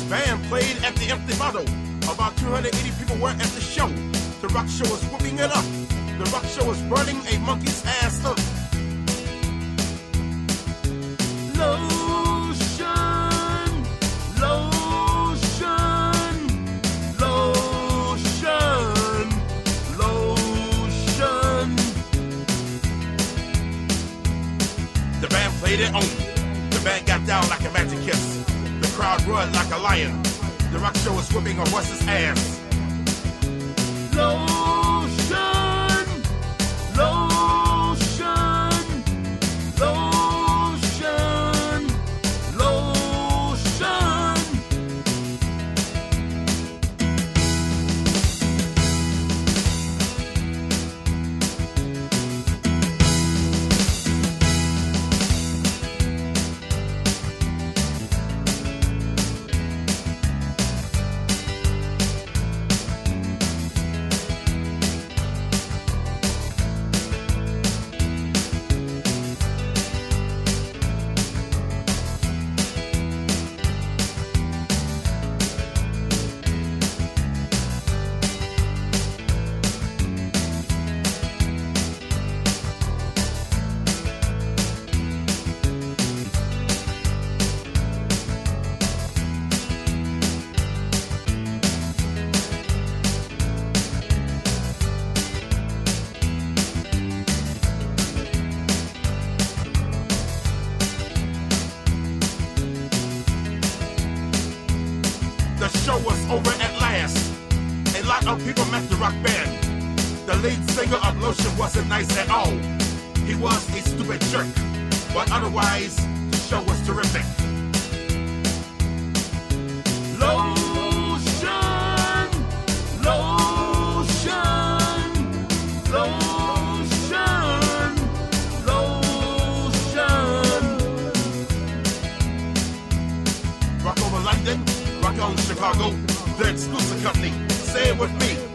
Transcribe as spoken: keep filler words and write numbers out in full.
Band played at the Empty Bottle. About two hundred eighty people were at the show. The rock show was whooping it up. The rock show was burning a monkey's ass up. Lotion, lotion, lotion, lotion. The band played it on. The band got down like a magic kiss. The crowd roared like a lion. The rock show was whipping a horse's ass. Lotion, lotion, lotion, lotion. The show was over at last. A lot of people met the rock band. The lead singer of Lotion wasn't nice at all. He was a stupid jerk, but otherwise, the show was terrific. Lotion, lotion, lotion, lotion. Rock over London. Rock on Chicago, the exclusive company. Say it with me.